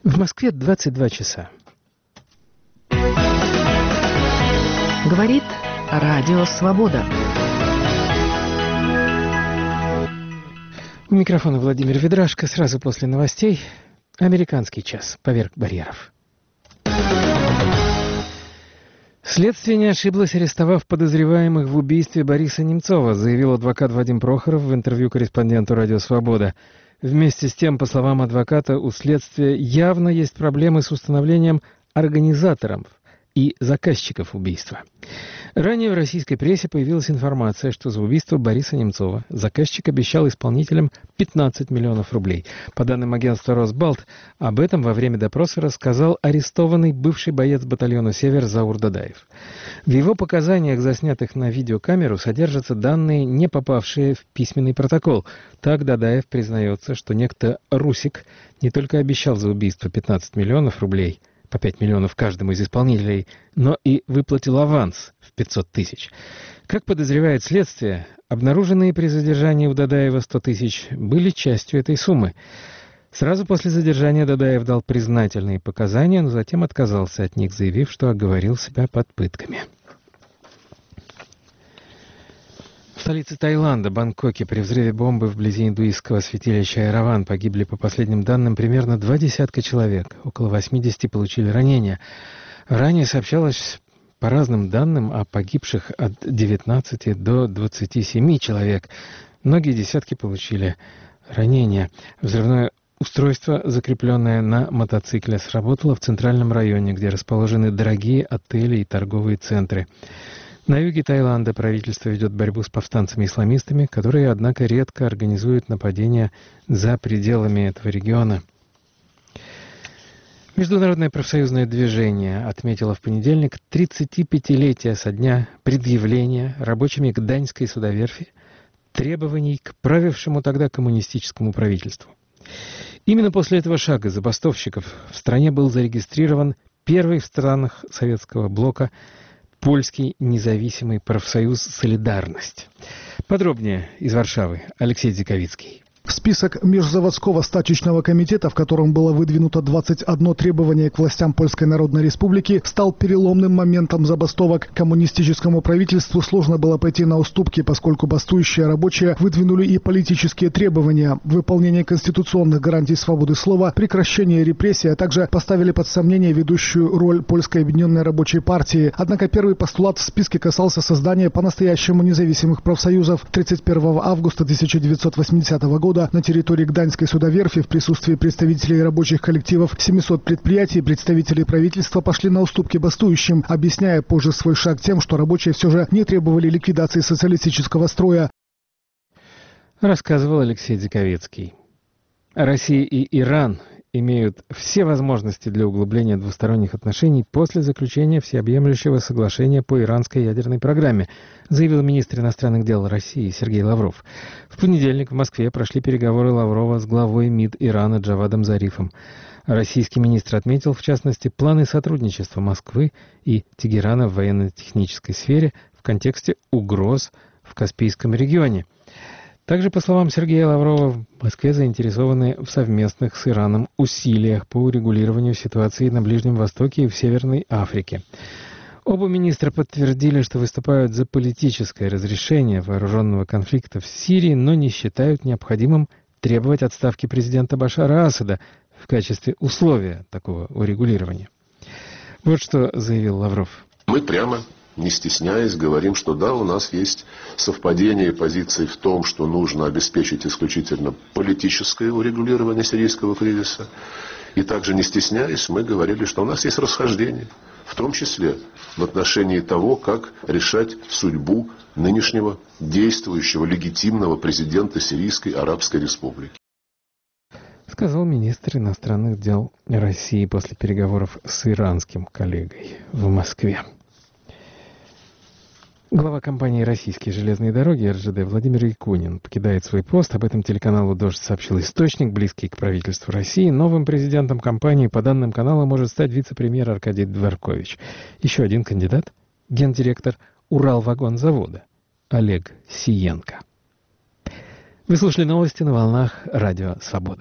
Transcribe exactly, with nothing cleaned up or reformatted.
В Москве двадцать два часа. Говорит Радио Свобода. У микрофона Владимир Ведрашко. Сразу после новостей «Американский час. Поверх барьеров». Следствие не ошиблось, арестовав подозреваемых в убийстве Бориса Немцова, заявил адвокат Вадим Прохоров в интервью корреспонденту «Радио Свобода». Вместе с тем, по словам адвоката, у следствия явно есть проблемы с установлением организаторов и заказчиков убийства. Ранее в российской прессе появилась информация, что за убийство Бориса Немцова заказчик обещал исполнителям пятнадцать миллионов рублей. По данным агентства «Росбалт», об этом во время допроса рассказал арестованный бывший боец батальона «Север» Заур Дадаев. В его показаниях, заснятых на видеокамеру, содержатся данные, не попавшие в письменный протокол. Так Дадаев признается, что некто Русик не только обещал за убийство пятнадцать миллионов рублей, по пять миллионов каждому из исполнителей, но и выплатил аванс в пятьсот тысяч. Как подозревает следствие, обнаруженные при задержании у Дадаева сто тысяч были частью этой суммы. Сразу после задержания Дадаев дал признательные показания, но затем отказался от них, заявив, что оговорил себя под пытками. В столице Таиланда, Бангкоке, при взрыве бомбы вблизи индуистского святилища Айраван погибли, по последним данным, примерно два десятка человек. Около восьмидесяти получили ранения. Ранее сообщалось по разным данным о погибших от девятнадцати до двадцати семи человек. Многие десятки получили ранения. Взрывное устройство, закрепленное на мотоцикле, сработало в центральном районе, где расположены дорогие отели и торговые центры. На юге Таиланда правительство ведет борьбу с повстанцами-исламистами, которые, однако, редко организуют нападения за пределами этого региона. Международное профсоюзное движение отметило в понедельник тридцатипятилетие со дня предъявления рабочими Гданьской судоверфи требований к правившему тогда коммунистическому правительству. Именно после этого шага забастовщиков в стране был зарегистрирован первый в странах советского блока Польский независимый профсоюз «Солидарность». Подробнее из Варшавы Алексей Дзиковицкий. Список межзаводского стачечного комитета, в котором было выдвинуто двадцать одно требование к властям Польской Народной Республики, стал переломным моментом забастовок. Коммунистическому правительству сложно было пойти на уступки, поскольку бастующие рабочие выдвинули и политические требования: выполнение конституционных гарантий свободы слова, прекращение репрессий, а также поставили под сомнение ведущую роль Польской объединенной рабочей партии. Однако первый постулат в списке касался создания по-настоящему независимых профсоюзов. тридцать первого августа тысяча девятьсот восьмидесятого года на территории Гданьской судоверфи в присутствии представителей рабочих коллективов семисот предприятий представители правительства пошли на уступки бастующим, объясняя позже свой шаг тем, что рабочие все же не требовали ликвидации социалистического строя. Рассказывал Алексей Дзиковицкий. Россия и Иран имеют все возможности для углубления двусторонних отношений после заключения всеобъемлющего соглашения по иранской ядерной программе, заявил министр иностранных дел России Сергей Лавров. В понедельник в Москве прошли переговоры Лаврова с главой МИД Ирана Джавадом Зарифом. Российский министр отметил, в частности, планы сотрудничества Москвы и Тегерана в военно-технической сфере в контексте угроз в Каспийском регионе. Также, по словам Сергея Лаврова, в Москве заинтересованы в совместных с Ираном усилиях по урегулированию ситуации на Ближнем Востоке и в Северной Африке. Оба министра подтвердили, что выступают за политическое разрешение вооруженного конфликта в Сирии, но не считают необходимым требовать отставки президента Башара Асада в качестве условия такого урегулирования. Вот что заявил Лавров. Мы прямо, не стесняясь, говорим, что да, у нас есть совпадение позиций в том, что нужно обеспечить исключительно политическое урегулирование сирийского кризиса. И также, не стесняясь, мы говорили, что у нас есть расхождение, в том числе в отношении того, как решать судьбу нынешнего действующего легитимного президента Сирийской Арабской Республики. Сказал министр иностранных дел России после переговоров с иранским коллегой в Москве. Глава компании «Российские железные дороги» эр жэ дэ Владимир Якунин покидает свой пост. Об этом телеканалу «Дождь» сообщил источник, близкий к правительству России. Новым президентом компании, по данным канала, может стать вице-премьер Аркадий Дворкович. Еще один кандидат – гендиректор Уралвагонзавода Олег Сиенко. Вы слушали новости на волнах Радио Свобода.